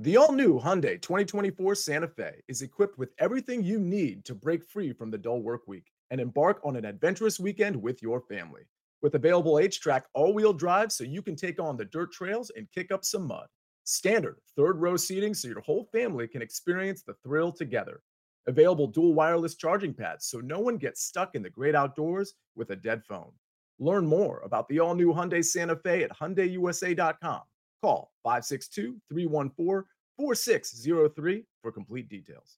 The all-new Hyundai 2024 Santa Fe is equipped with everything you need to break free from the dull work week and embark on an adventurous weekend with your family. With available H-Track all-wheel drive so you can take on the dirt trails and kick up some mud. Standard third-row seating so your whole family can experience the thrill together. Available dual wireless charging pads so no one gets stuck in the great outdoors with a dead phone. Learn more about the all-new Hyundai Santa Fe at HyundaiUSA.com. Call 562-314-4603 for complete details.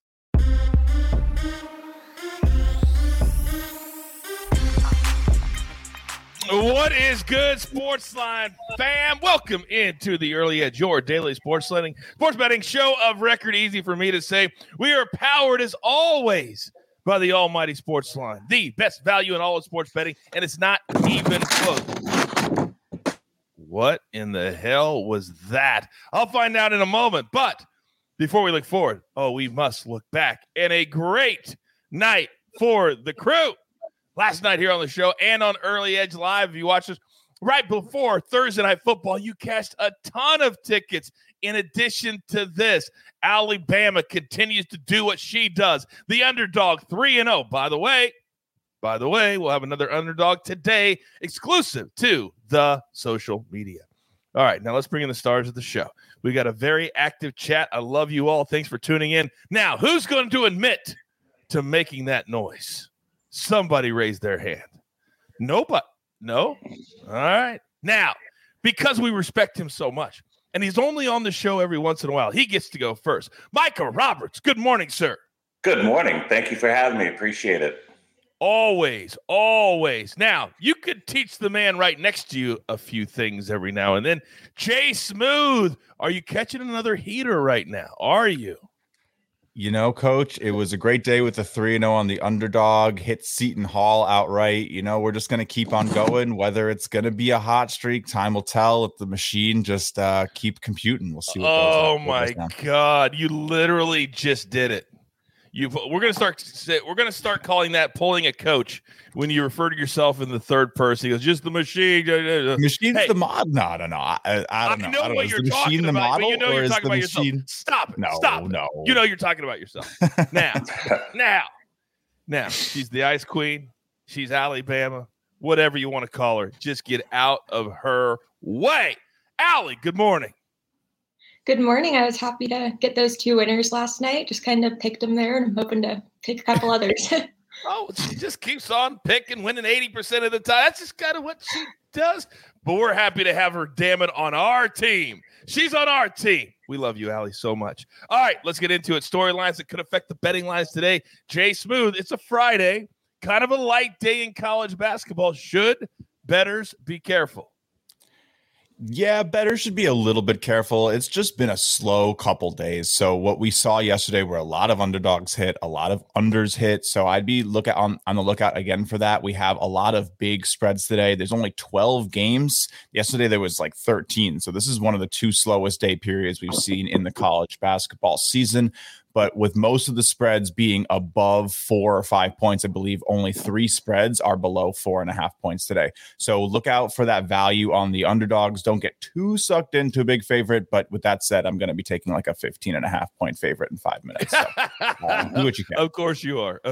What is good, Sportsline fam? Welcome into the Early Edge, your daily sports betting show of record. Easy for me to say. We are powered as always by the almighty Sportsline, the best value in all of sports betting, and it's not even close. What in the hell was that? I'll find out in a moment. But before we look forward, we must look back. And a great night for the crew. Last night here on the show and on Early Edge Live, if you watched us right before Thursday Night Football, you cashed a ton of tickets. In addition to this, Alabama continues to do what she does. The underdog 3-0. By the way, we'll have another underdog today, exclusive to the social media. All right, now let's bring in the stars of the show. We got a very active chat. I love you all. Thanks for tuning in. Now, who's going to admit to making that noise? Somebody raise their hand. Nobody. No? All right. Now, because we respect him so much, and he's only on the show every once in a while, he gets to go first. Micah Roberts, good morning, sir. Good morning. Thank you for having me. Appreciate it. Always. Now, you could teach the man right next to you a few things every now and then. Jay Smooth, are you catching another heater right now? Are you? You know, Coach, it was a great day with the 3-0 on the underdog, hit Seton Hall outright. You know, we're just going to keep on going. Whether it's going to be a hot streak, time will tell. If the machine just keep computing, we'll see what goes on. Oh, my God. You literally just did it. We're going to start calling that pulling a coach when you refer to yourself in the third person. He goes, just the machine. Machine's the mod. No. I don't know. I know what you're talking about, but you know you're talking about yourself. Stop it. No. You know you're talking about yourself. Now, she's the Ice Queen. She's Alabama. Whatever you want to call her. Just get out of her way. Allie, good morning. Good morning. I was happy to get those two winners last night. Just kind of picked them there, and I'm hoping to pick a couple others. She just keeps on picking, winning 80% of the time. That's just kind of what she does. But we're happy to have her, damn it, on our team. She's on our team. We love you, Allie, so much. All right, let's get into it. Storylines that could affect the betting lines today. Jay Smooth, it's a Friday, kind of a light day in college basketball. Should bettors be careful? Yeah, better should be a little bit careful. It's just been a slow couple days. So what we saw yesterday were a lot of underdogs hit, a lot of unders hit. So I'd be on the lookout again for that. We have a lot of big spreads today. There's only 12 games. Yesterday there was like 13. So this is one of the two slowest day periods we've seen in the college basketball season. But with most of the spreads being above 4 or 5 points, I believe only 3 spreads are below 4.5 points today. So look out for that value on the underdogs. Don't get too sucked into a big favorite. But with that said, I'm going to be taking like a 15.5 point favorite in 5 minutes. So do what you can. Of course you are.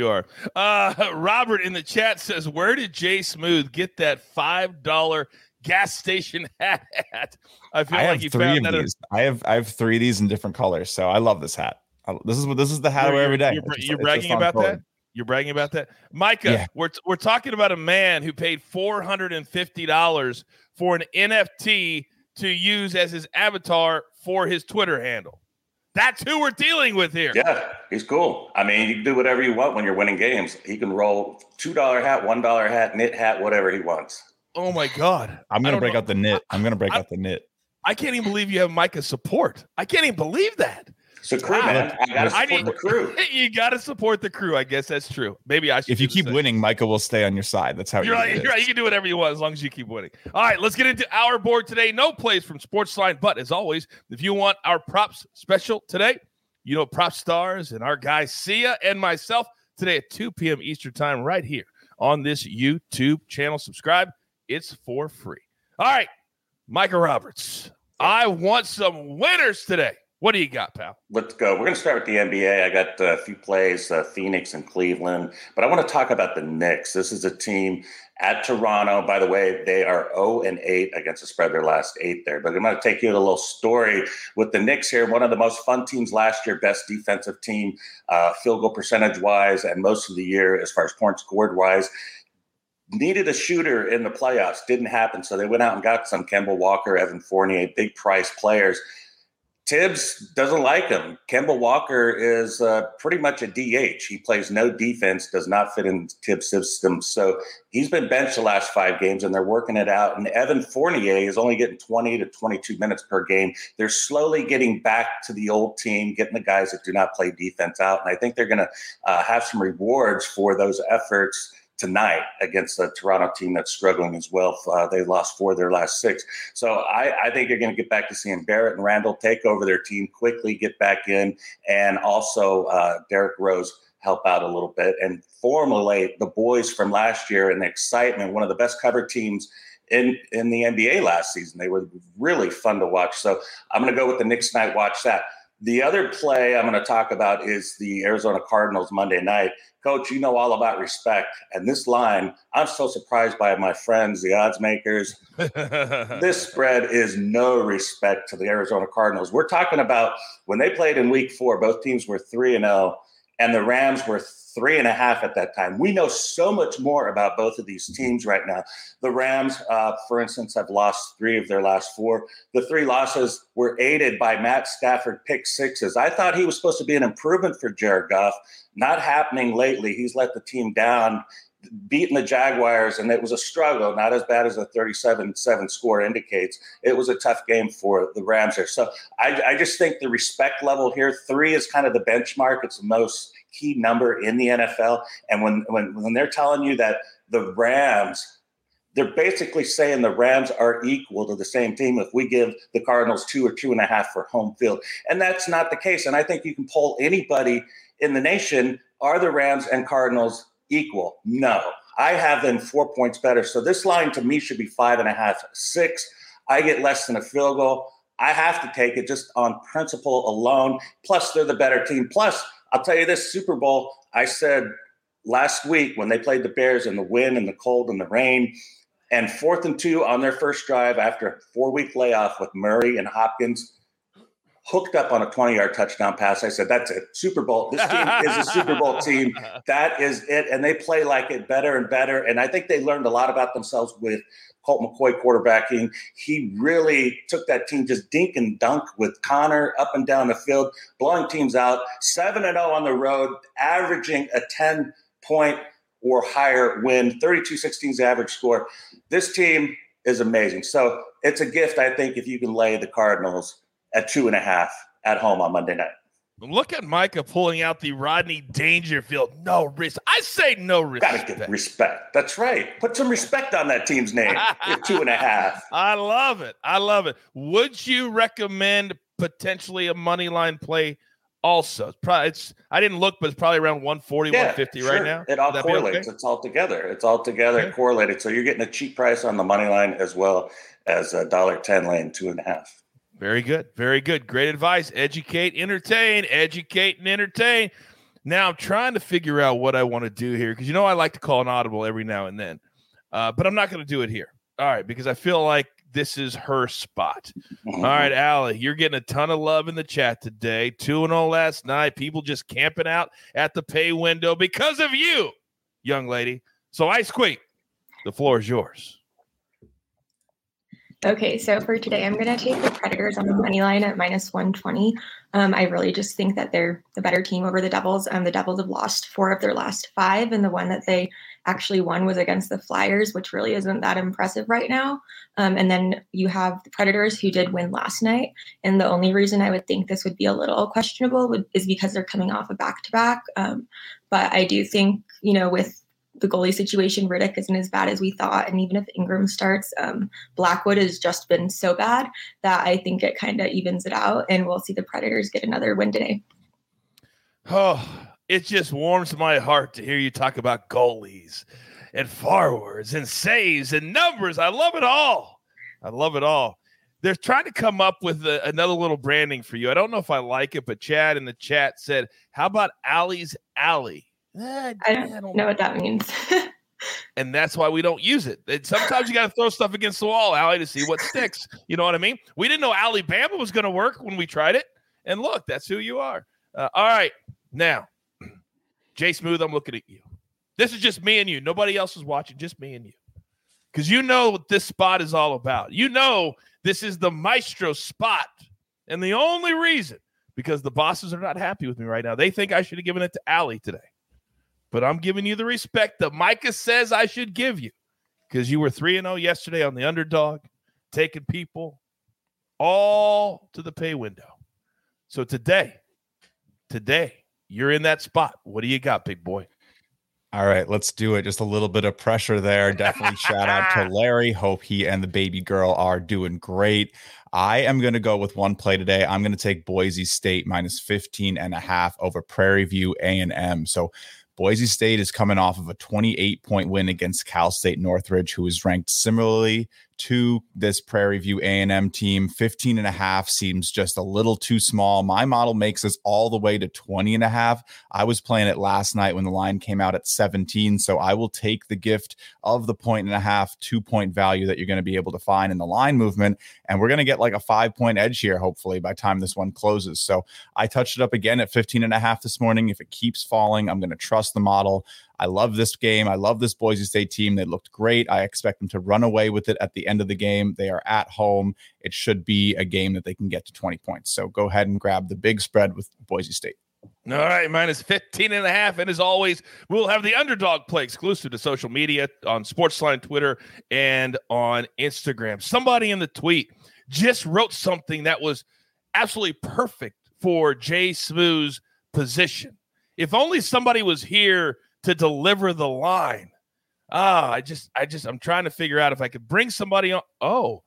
Robert in the chat says, where did Jay Smooth get that $5 gas station hat? I feel like you found that. I have 3 of these in different colors. So I love this hat. This is the hat I wear every day. You're bragging about that? You're bragging about that? Micah, yeah. We're talking about a man who paid $450 for an NFT to use as his avatar for his Twitter handle. That's who we're dealing with here. Yeah, he's cool. I mean, you can do whatever you want when you're winning games. He can roll $2 hat, $1 hat, knit hat, whatever he wants. Oh, my God. I'm going to break out the knit. I can't even believe you have Micah's support. I can't even believe that. So crew, man. I got to support the crew. You got to support the crew. I guess that's true. Maybe I should. If you keep winning, Micah will stay on your side. That's how you're right. You're right. You can do whatever you want as long as you keep winning. All right, let's get into our board today. No plays from Sportsline, but as always, if you want our props special today, you know, Prop Stars and our guy Sia and myself today at 2 p.m. Eastern time right here on this YouTube channel. Subscribe. It's for free. All right, Micah Roberts. I want some winners today. What do you got, pal? Let's go. We're going to start with the NBA. I got a few plays, Phoenix and Cleveland, but I want to talk about the Knicks. This is a team at Toronto. By the way, they are 0-8 against the spread their last 8 there. But I'm going to take you to a little story with the Knicks here. One of the most fun teams last year, best defensive team, field goal percentage-wise, and most of the year as far as points scored-wise. Needed a shooter in the playoffs. Didn't happen, so they went out and got some Kemba Walker, Evan Fournier, big price players. Tibbs doesn't like him. Kemba Walker is pretty much a DH. He plays no defense, does not fit in Tibbs' system. So he's been benched the last 5 games, and they're working it out. And Evan Fournier is only getting 20 to 22 minutes per game. They're slowly getting back to the old team, getting the guys that do not play defense out. And I think they're going to have some rewards for those efforts tonight against the Toronto team that's struggling as well. They lost 4 of their last 6. So I think you're going to get back to seeing Barrett and Randall take over their team quickly, get back in, and also Derrick Rose help out a little bit and formulate the boys from last year and the excitement, one of the best covered teams in the NBA last season. They were really fun to watch. So I'm going to go with the Knicks tonight, watch that. The other play I'm going to talk about is the Arizona Cardinals Monday night. Coach, you know all about respect. And this line, I'm so surprised by my friends, the odds makers. This spread is no respect to the Arizona Cardinals. We're talking about when they played in week 4, both teams were 3-0, and the Rams were 3.5 at that time. We know so much more about both of these teams right now. The Rams, for instance, have lost 3 of their last 4. The 3 losses were aided by Matt Stafford pick sixes. I thought he was supposed to be an improvement for Jared Goff. Not happening lately. He's let the team down, beating the Jaguars, and it was a struggle, not as bad as the 37-7 score indicates. It was a tough game for the Rams there. So I just think the respect level here, 3 is kind of the benchmark. It's the most key number in the NFL. And when they're telling you that the Rams, they're basically saying the Rams are equal to the same team if we give the Cardinals 2 or 2.5 for home field. And that's not the case. And I think you can poll anybody in the nation. Are the Rams and Cardinals equal? No. I have them 4 points better. So this line to me should be 5.5, 6. I get less than a field goal. I have to take it just on principle alone. Plus, they're the better team. Plus, I'll tell you this, Super Bowl, I said last week when they played the Bears in the wind and the cold and the rain, and 4th and 2 on their first drive after a 4-week layoff with Murray and Hopkins, hooked up on a 20-yard touchdown pass. I said, that's it. Super Bowl. This team is a Super Bowl team. That is it. And they play like it better and better. And I think they learned a lot about themselves with Colt McCoy quarterbacking. He really took that team just dink and dunk with Connor up and down the field, blowing teams out, 7-0 on the road, averaging a 10-point or higher win, 32-16 is the average score. This team is amazing. So it's a gift, I think, if you can lay the Cardinals at 2.5 at home on Monday night. Look at Micah pulling out the Rodney Dangerfield. No risk. I say no respect. Got to give respect. That's right. Put some respect on that team's name. 2.5. I love it. I love it. Would you recommend potentially a money line play also? I didn't look, but it's probably around 140, 150 sure. right now. It all correlates. Okay? It's all together. It's all together okay. Correlated. So you're getting a cheap price on the money line as well as $1.10 laying 2.5. Very good. Very good. Great advice. Educate, entertain, educate, and entertain. Now I'm trying to figure out what I want to do here because, I like to call an audible every now and then, but I'm not going to do it here. All right, because I feel like this is her spot. All right, Allie, you're getting a ton of love in the chat today. 2-0 last night. People just camping out at the pay window because of you, young lady. So Ice Queen, the floor is yours. Okay, so for today, I'm going to take the Predators on the money line at -120. I really just think that they're the better team over the Devils. The Devils have lost 4 of their last 5, and the one that they actually won was against the Flyers, which really isn't that impressive right now. And then you have the Predators who did win last night, and the only reason I would think this would be a little questionable is because they're coming off a back-to-back. But I do think, with the goalie situation, Riddick isn't as bad as we thought. And even if Ingram starts, Blackwood has just been so bad that I think it kind of evens it out. And we'll see the Predators get another win today. Oh, it just warms my heart to hear you talk about goalies and forwards and saves and numbers. I love it all. I love it all. They're trying to come up with another little branding for you. I don't know if I like it, but Chad in the chat said, how about Allie's Alley? I don't know what that means. And that's why we don't use it. Sometimes you got to throw stuff against the wall, Allie, to see what sticks. You know what I mean? We didn't know Alabama was going to work when we tried it. And look, that's who you are. All right. Now, Jay Smooth, I'm looking at you. This is just me and you. Nobody else is watching, just me and you. Because you know what this spot is all about. You know this is the Maestro spot. And the only reason, because the bosses are not happy with me right now. They think I should have given it to Allie today. But I'm giving you the respect that Micah says I should give you. Because you were 3-0 yesterday on the underdog, taking people all to the pay window. So today, you're in that spot. What do you got, big boy? All right, let's do it. Just a little bit of pressure there. Definitely shout out to Larry. Hope he and the baby girl are doing great. I am going to go with one play today. I'm going to take Boise State minus 15.5 over Prairie View A&M. So Boise State is coming off of a 28-point win against Cal State Northridge, who is ranked similarly to this Prairie View A&M team. 15.5 seems just a little too small. My model makes us all the way to 20.5. I was playing it last night when the line came out at 17, so I will take the gift of the 1.5, 2-point value that you're going to be able to find in the line movement, and we're going to get like a 5-point edge here, hopefully, by the time this one closes. So I touched it up again at 15.5 this morning. If it keeps falling, I'm going to trust the model. I love this game. I love this Boise State team. They looked great. I expect them to run away with it at the end of the game. They are at home. It should be a game that they can get to 20 points. So go ahead and grab the big spread with Boise State. All right, minus 15.5. And as always, we'll have the underdog play exclusive to social media on Sportsline, Twitter, and on Instagram. Somebody in the tweet just wrote something that was absolutely perfect for Jay Smooth's position. If only somebody was here to deliver the line. I'm trying to figure out if I could bring somebody on. Oh.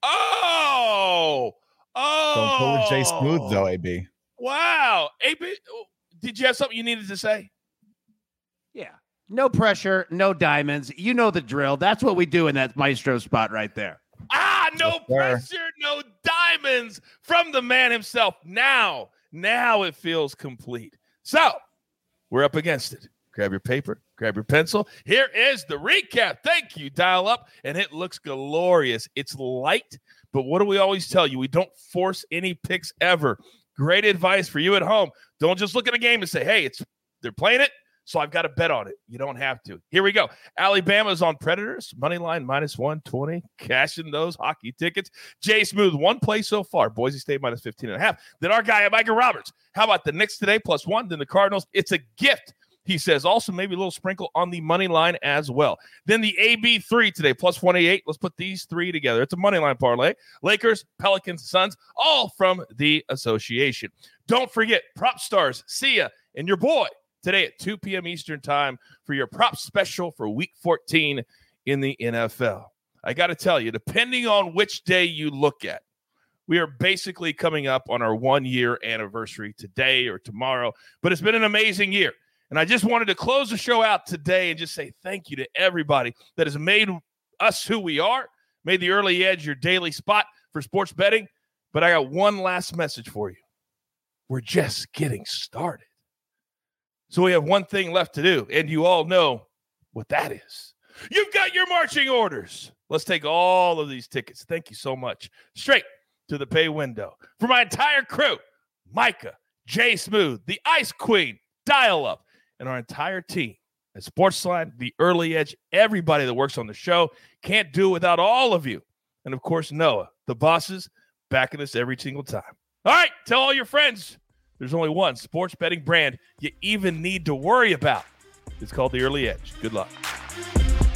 Don't pull with Jay Smooth, though, AB. Wow. AB, did you have something you needed to say? Yeah. No pressure, no diamonds. You know the drill. That's what we do in that Maestro spot right there. No pressure, no diamonds from the man himself. Now it feels complete. So we're up against it. Grab your paper, grab your pencil. Here is the recap. Thank you, Dial Up. And it looks glorious. It's light, but what do we always tell you? We don't force any picks ever. Great advice for you at home. Don't just look at a game and say, hey, they're playing it, so I've got to bet on it. You don't have to. Here we go. Alabama's on Predators. Money line minus 120. Cashing those hockey tickets. Jay Smooth, one play so far. Boise State minus 15.5. Then our guy, Micah Roberts. How about the Knicks today plus 1? Then the Cardinals. It's a gift. He says also maybe a little sprinkle on the money line as well. Then the AB3 today, plus 188. Let's put these three together. It's a money line parlay. Lakers, Pelicans, Suns, all from the association. Don't forget, Prop Stars, Sia, and your boy today at 2 p.m. Eastern time for your prop special for Week 14 in the NFL. I got to tell you, depending on which day you look at, we are basically coming up on our 1-year anniversary today or tomorrow, but it's been an amazing year. And I just wanted to close the show out today and just say thank you to everybody that has made us who we are, made the Early Edge your daily spot for sports betting. But I got one last message for you. We're just getting started. So we have one thing left to do, and you all know what that is. You've got your marching orders. Let's take all of these tickets. Thank you so much. Straight to the pay window. For my entire crew, Micah, Jay Smooth, the Ice Queen, Dial Up, and our entire team at Sportsline, the Early Edge, everybody that works on the show. Can't do it without all of you. And, of course, Noah, the bosses, backing us every single time. All right, tell all your friends there's only one sports betting brand you even need to worry about. It's called the Early Edge. Good luck.